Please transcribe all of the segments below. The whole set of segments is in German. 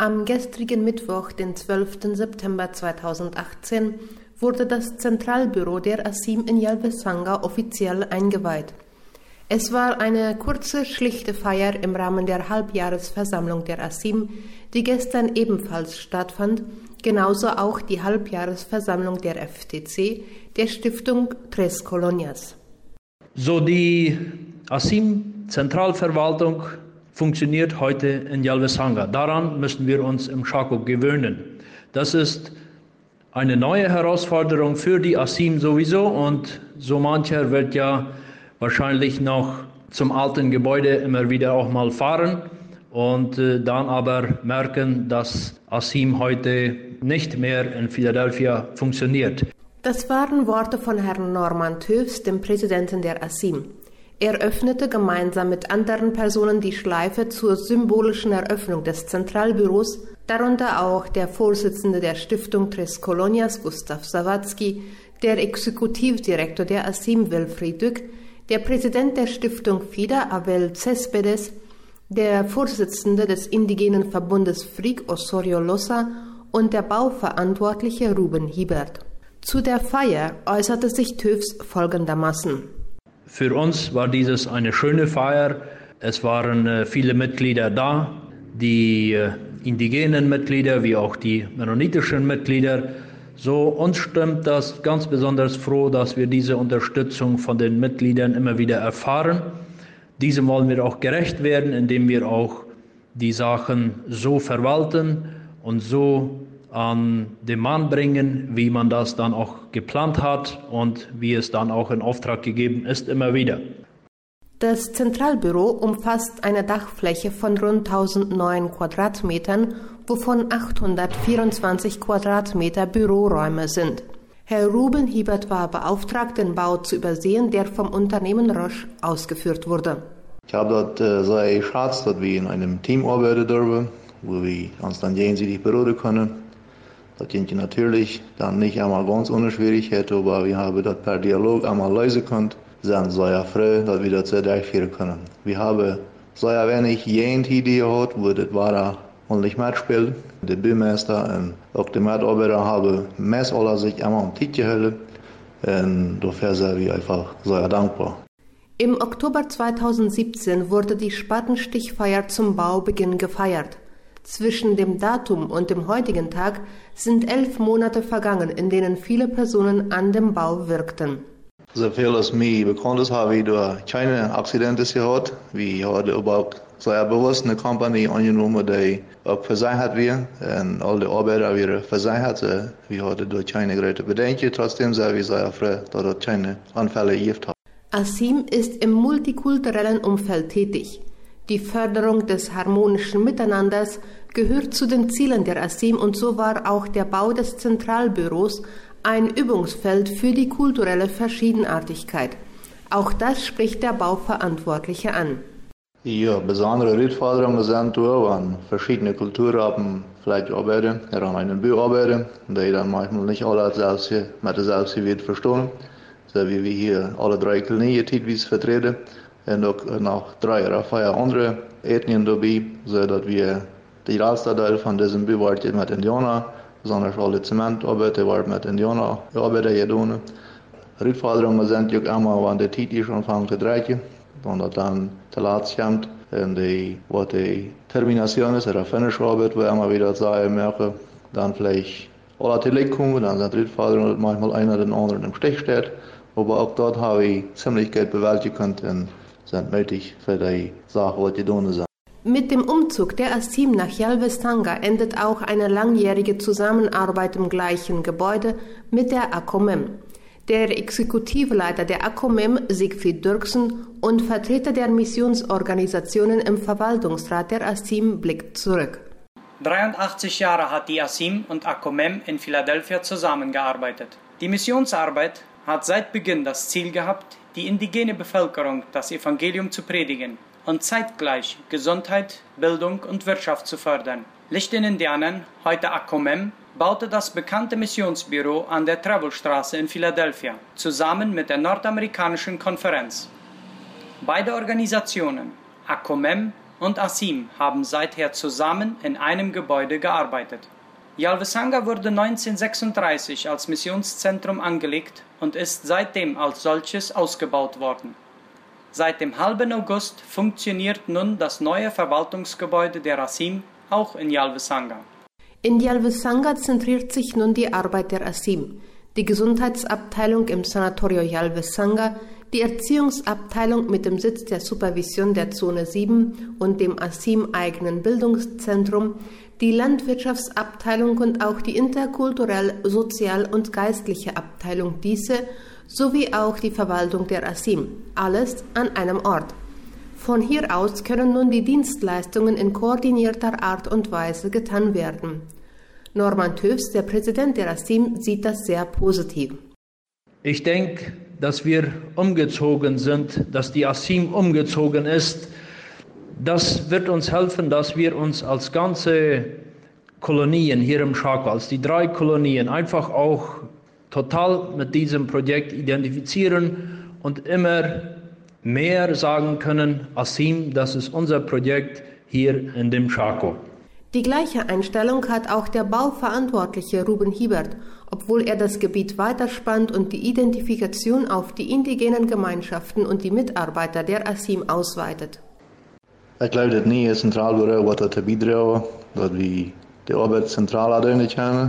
Am gestrigen Mittwoch, den 12. September 2018, wurde das Zentralbüro der ASIM in Yalvesanga offiziell eingeweiht. Es war eine kurze, schlichte Feier im Rahmen der Halbjahresversammlung der ASIM, die gestern ebenfalls stattfand, genauso auch die Halbjahresversammlung der FTC, der Stiftung Tres Colonias. So, die ASIM-Zentralverwaltung funktioniert heute in Yalvesanga. Daran müssen wir uns im Chaco gewöhnen. Das ist eine neue Herausforderung für die ASIM sowieso und so mancher wird ja wahrscheinlich noch zum alten Gebäude immer wieder auch mal fahren und dann aber merken, dass ASIM heute nicht mehr in Philadelphia funktioniert. Das waren Worte von Herrn Norman Tövs, dem Präsidenten der ASIM. Er öffnete gemeinsam mit anderen Personen die Schleife zur symbolischen Eröffnung des Zentralbüros, darunter auch der Vorsitzende der Stiftung Tres Colonias, Gustav Sawatzki, der Exekutivdirektor der ASIM, Wilfried Dück, der Präsident der Stiftung FIDA, Abel Céspedes, der Vorsitzende des indigenen Verbundes FRIC, Osorio Loza, und der Bauverantwortliche Ruben Hiebert. Zu der Feier äußerte sich Tövs folgendermaßen. Für uns war dieses eine schöne Feier. Es waren viele Mitglieder da, die indigenen Mitglieder wie auch die mennonitischen Mitglieder. So uns stimmt das ganz besonders froh, dass wir diese Unterstützung von den Mitgliedern immer wieder erfahren. Diesem wollen wir auch gerecht werden, indem wir auch die Sachen so verwalten und so an den Mann bringen, wie man das dann auch geplant hat und wie es dann auch in Auftrag gegeben ist, immer wieder. Das Zentralbüro umfasst eine Dachfläche von rund 1009 Quadratmetern, wovon 824 Quadratmeter Büroräume sind. Herr Ruben Hiebert war beauftragt, den Bau zu übersehen, der vom Unternehmen Roche ausgeführt wurde. Ich habe dort sehr geschätzt, dass wir in einem Team arbeiten dürfen, wo wir uns dann gegenseitig beraten können. Das ging natürlich dann nicht einmal ganz ohne Schwierigkeiten, aber wir haben das per Dialog einmal lösen können. Wir sind sehr froh, dass wir das durchführen können. Wir haben sehr wenig Idee gehabt, wo das war ordentlich mitspielt. Der Bürgermeister und auch die Mitarbeiter haben meist alle sich einmal um die Zeit gehalten. Und dafür sind wir einfach sehr dankbar. Im Oktober 2017 wurde die Spatenstichfeier zum Baubeginn gefeiert. Zwischen dem Datum und dem heutigen Tag sind 11 Monate vergangen, in denen viele Personen an dem Bau wirkten. So viel als mir bekannt ist, habe ich durch keine Akzidente gehabt. Wir haben überhaupt sehr bewusst eine Kompanie angenommen, die auch versichert wird. Und alle Arbeiter werden versichert. Wir hatten durch keine große Bedenken. Trotzdem sind wir sehr froh, dass es keine Anfälle gegeben hat. ASIM ist im multikulturellen Umfeld tätig. Die Förderung des harmonischen Miteinanders gehört zu den Zielen der ASIM und so war auch der Bau des Zentralbüros ein Übungsfeld für die kulturelle Verschiedenartigkeit. Auch das spricht der Bauverantwortliche an. Ja, besondere Herausforderungen sind da, wenn verschiedene Kulturgruppen vielleicht arbeiten, an einem Büro arbeiten, die dann manchmal nicht alle mit der Selbstgewicht verstehen. So wie wir hier alle 3 Kolonien vertreten. Und auch noch 3 oder 4 andere Ethnien dabei, sodass wir die letzte Teil von diesem Büro mit Indianern, besonders alle Zementarbeiter, mit Indianern arbeiten getan. Herausforderungen sind auch immer, wenn die Zeit schon anfängt zu drehen, und dann der Latz kommt, und die Termination ist, oder Finish-Arbeit, wo immer wieder sagen, merken, dann vielleicht alle zurückkommen, dann sind Herausforderungen, dass manchmal einer den anderen im Stich steht. Aber auch dort habe ich ziemlich gut bewältigen können und sind nötig für die Sache, die tun sind. Mit dem Umzug der ASIM nach Yalvesanga endet auch eine langjährige Zusammenarbeit im gleichen Gebäude mit der ACOMEM. Der Exekutivleiter der ACOMEM, Siegfried Dirksen, und Vertreter der Missionsorganisationen im Verwaltungsrat der ASIM blickt zurück. 83 Jahre hat die ASIM und ACOMEM in Philadelphia zusammengearbeitet. Die Missionsarbeit hat seit Beginn das Ziel gehabt, die indigene Bevölkerung das Evangelium zu predigen und zeitgleich Gesundheit, Bildung und Wirtschaft zu fördern. Licht in Indianern, heute ACOMEM, baute das bekannte Missionsbüro an der Travelstraße in Philadelphia, zusammen mit der Nordamerikanischen Konferenz. Beide Organisationen, ACOMEM und Asim haben seither zusammen in einem Gebäude gearbeitet. Yalvasanga wurde 1936 als Missionszentrum angelegt und ist seitdem als solches ausgebaut worden. Seit dem halben August funktioniert nun das neue Verwaltungsgebäude der Asim auch in Yalvasanga. In Yalvasanga zentriert sich nun die Arbeit der Asim, die Gesundheitsabteilung im Sanatorio Yalvasanga, die Erziehungsabteilung mit dem Sitz der Supervision der Zone 7 und dem Asim-eigenen Bildungszentrum, die Landwirtschaftsabteilung und auch die interkulturell, sozial und geistliche Abteilung diese, sowie auch die Verwaltung der Asim, alles an einem Ort. Von hier aus können nun die Dienstleistungen in koordinierter Art und Weise getan werden. Norman Tövs, der Präsident der Asim, sieht das sehr positiv. Ich denke, dass wir umgezogen sind, dass die Asim umgezogen ist. Das wird uns helfen, dass wir uns als ganze Kolonien hier im Chaco, als die 3 Kolonien, einfach auch total mit diesem Projekt identifizieren und immer mehr sagen können, Asim, das ist unser Projekt hier in dem Chaco. Die gleiche Einstellung hat auch der Bauverantwortliche Ruben Hiebert, obwohl er das Gebiet weiterspannt und die Identifikation auf die indigenen Gemeinschaften und die Mitarbeiter der Asim ausweitet. Ich glaube, dat niet een centraal bureau wat dat te bieden, dat we de arbeid centraal hadden kennen.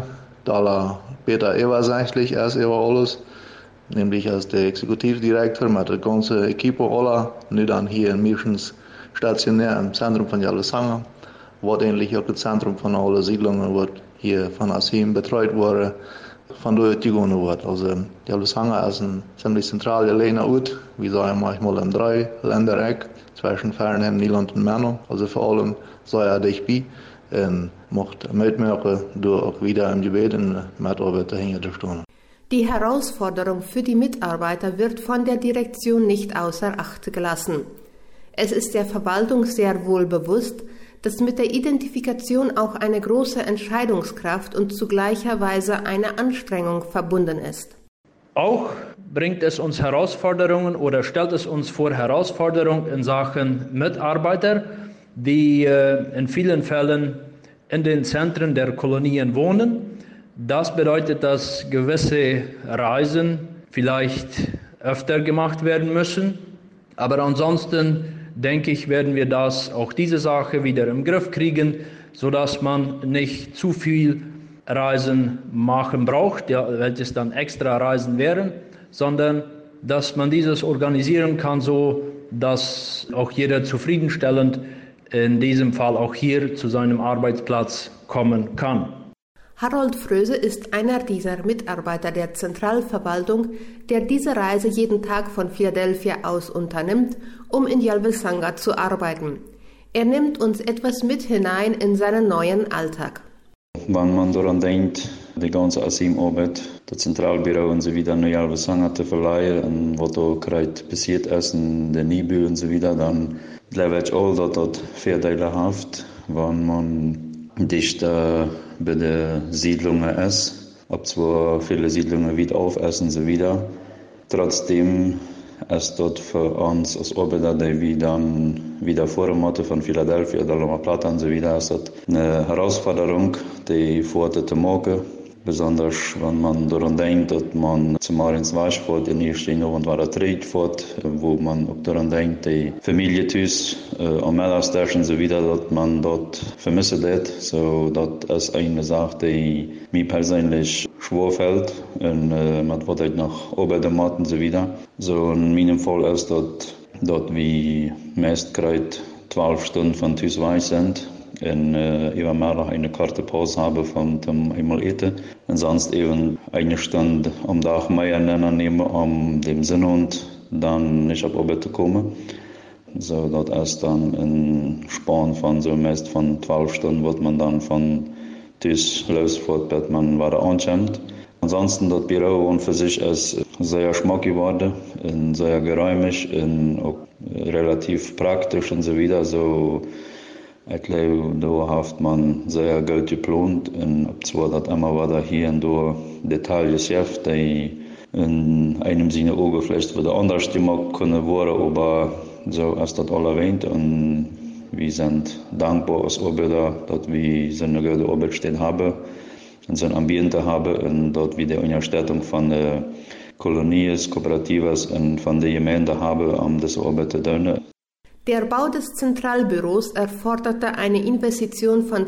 Da Peter Evers eigentlich erst über alles, nämlich als der Exekutivdirektor mit der ganzen Equipe aller, nu dann hier in Mirschens stationär im Zentrum von Yalvasanga, wo eigentlich auch das Zentrum von allen Siedlungen wird hier von Asim betreut wurde, von der gewonnen wird. Also Yalvasanga ist ein ziemlich zentral gelegener Ort, wie sagen manchmal im 3-Ländereck zwischen Fernhem, Niederland und Männer, also vor allem sehr dicht bei. Und macht mitmachen, durch auch wieder im Gebet und Mitarbeiter hinter der Stunde. Die Herausforderung für die Mitarbeiter wird von der Direktion nicht außer Acht gelassen. Es ist der Verwaltung sehr wohl bewusst, dass mit der Identifikation auch eine große Entscheidungskraft und zu gleicher Weise eine Anstrengung verbunden ist. Auch bringt es uns Herausforderungen oder stellt es uns vor Herausforderungen in Sachen Mitarbeiter, die in vielen Fällen in den Zentren der Kolonien wohnen. Das bedeutet, dass gewisse Reisen vielleicht öfter gemacht werden müssen. Aber ansonsten, denke ich, werden wir auch diese Sache wieder im Griff kriegen, sodass man nicht zu viel Reisen machen braucht, welches dann extra Reisen wären, sondern dass man dieses organisieren kann, so dass auch jeder zufriedenstellend in diesem Fall auch hier zu seinem Arbeitsplatz kommen kann. Harold Fröse ist einer dieser Mitarbeiter der Zentralverwaltung, der diese Reise jeden Tag von Philadelphia aus unternimmt, um in Yalvasanga zu arbeiten. Er nimmt uns etwas mit hinein in seinen neuen Alltag. Wenn man daran denkt, die ganze Asim-Arbeit, das Zentralbüro und so weiter, in Yalvasanga zu verleihen und was da gerade passiert ist, in der Nibel und so weiter, dann glaube ich auch, dass das vorteilhaft, wenn man dicht bei den Siedlungen ist, ob zwar viele Siedlungen wieder auf ist und so weiter. Trotzdem ist das für uns als Arbeiter, die wir dann wieder vormachen von Philadelphia oder La Plata und so weiter, ist das eine Herausforderung, die vorher zu machen. Besonders wenn man daran denkt, dass man zum Marins Wasch fährt, in der ersten Abend war der Trade fährt, wo man auch daran denkt, die Familie tüß am Mellerstag und so wieder, dass man dort vermissen wird. So, das ist eine Sache, die mir persönlich schwer fällt und man wird halt nach Arbeiten machen und so wieder. So, in meinem Fall ist das, dass wir meist gerade 12 Stunden von Tüß weich sind. Und immer mehr eine kurze Pause habe von dem einmal eten. Und sonst eben eine Stunde am Tag mehr nehmen, um dem Sinn und dann nicht auf Arbeit zu kommen. So, das ist dann ein Spann von so meist von 12 Stunden, wird man dann von Tisch losfährt, bis man wieder ankommt. Ansonsten das Büro und für sich ist sehr schmackig geworden und sehr geräumig und auch relativ praktisch und so wieder. So, ich glaube, da hat man sehr gut geplant und zwar das immer wieder hier und da Detailgeschäft, die in einem Sinne auch vielleicht wieder anders gemacht können worden, aber so ist das all erwähnt und Wir sind dankbar als Arbeiter, dass wir so eine gute Arbeitsstelle haben und so ein Ambiente haben und dort wir die Unterstützung von der Kolonien, Kooperatives und von der Gemeinde haben, um das Arbeit zu tun. Der Bau des Zentralbüros erforderte eine Investition von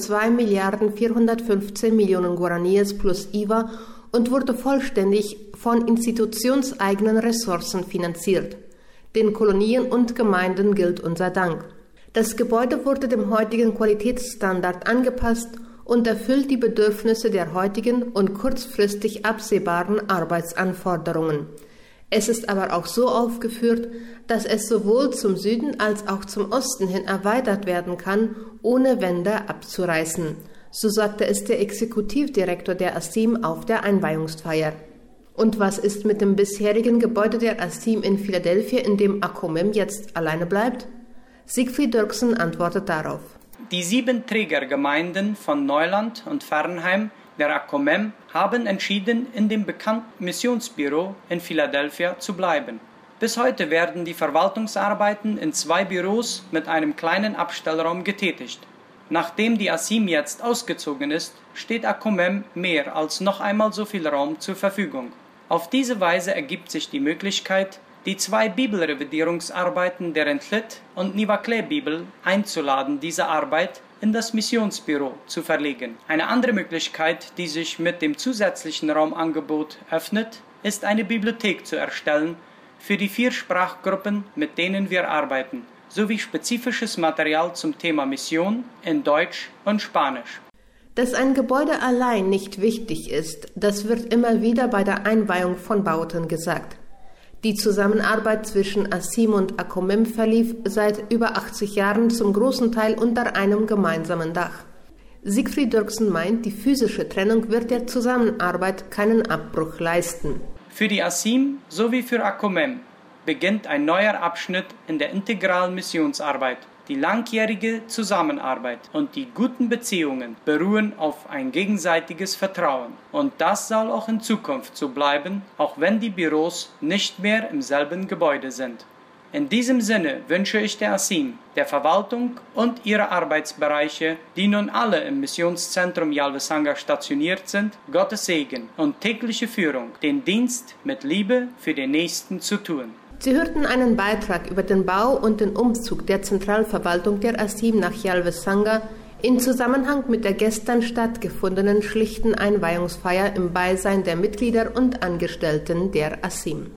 2.415 Millionen Guaraníes plus IVA und wurde vollständig von institutionseigenen Ressourcen finanziert. Den Kolonien und Gemeinden gilt unser Dank. Das Gebäude wurde dem heutigen Qualitätsstandard angepasst und erfüllt die Bedürfnisse der heutigen und kurzfristig absehbaren Arbeitsanforderungen. Es ist aber auch so aufgeführt, dass es sowohl zum Süden als auch zum Osten hin erweitert werden kann, ohne Wände abzureißen. So sagte es der Exekutivdirektor der ASIM auf der Einweihungsfeier. Und was ist mit dem bisherigen Gebäude der ASIM in Philadelphia, in dem ACOMEM jetzt alleine bleibt? Siegfried Dirksen antwortet darauf. Die 7 Trägergemeinden von Neuland und Fernheim der ACOMEM haben entschieden, in dem bekannten Missionsbüro in Philadelphia zu bleiben. Bis heute werden die Verwaltungsarbeiten in 2 Büros mit einem kleinen Abstellraum getätigt. Nachdem die ASIM jetzt ausgezogen ist, steht ACOMEM mehr als noch einmal so viel Raum zur Verfügung. Auf diese Weise ergibt sich die Möglichkeit, die 2 Bibelrevidierungsarbeiten der Entlit und Nivakle-Bibel einzuladen, diese Arbeit in das Missionsbüro zu verlegen. Eine andere Möglichkeit, die sich mit dem zusätzlichen Raumangebot öffnet, ist eine Bibliothek zu erstellen für die 4 Sprachgruppen, mit denen wir arbeiten, sowie spezifisches Material zum Thema Mission in Deutsch und Spanisch. Dass ein Gebäude allein nicht wichtig ist, das wird immer wieder bei der Einweihung von Bauten gesagt. Die Zusammenarbeit zwischen ASIM und ACOMEM verlief seit über 80 Jahren zum großen Teil unter einem gemeinsamen Dach. Siegfried Dirksen meint, die physische Trennung wird der Zusammenarbeit keinen Abbruch leisten. Für die ASIM sowie für ACOMEM beginnt ein neuer Abschnitt in der integralen Missionsarbeit. Die langjährige Zusammenarbeit und die guten Beziehungen beruhen auf ein gegenseitiges Vertrauen. Und das soll auch in Zukunft so bleiben, auch wenn die Büros nicht mehr im selben Gebäude sind. In diesem Sinne wünsche ich der ASIM, der Verwaltung und ihrer Arbeitsbereiche, die nun alle im Missionszentrum Yalvesanga stationiert sind, Gottes Segen und tägliche Führung, den Dienst mit Liebe für den Nächsten zu tun. Sie hörten einen Beitrag über den Bau und den Umzug der Zentralverwaltung der ASIM nach Yalvesanga in Zusammenhang mit der gestern stattgefundenen schlichten Einweihungsfeier im Beisein der Mitglieder und Angestellten der ASIM.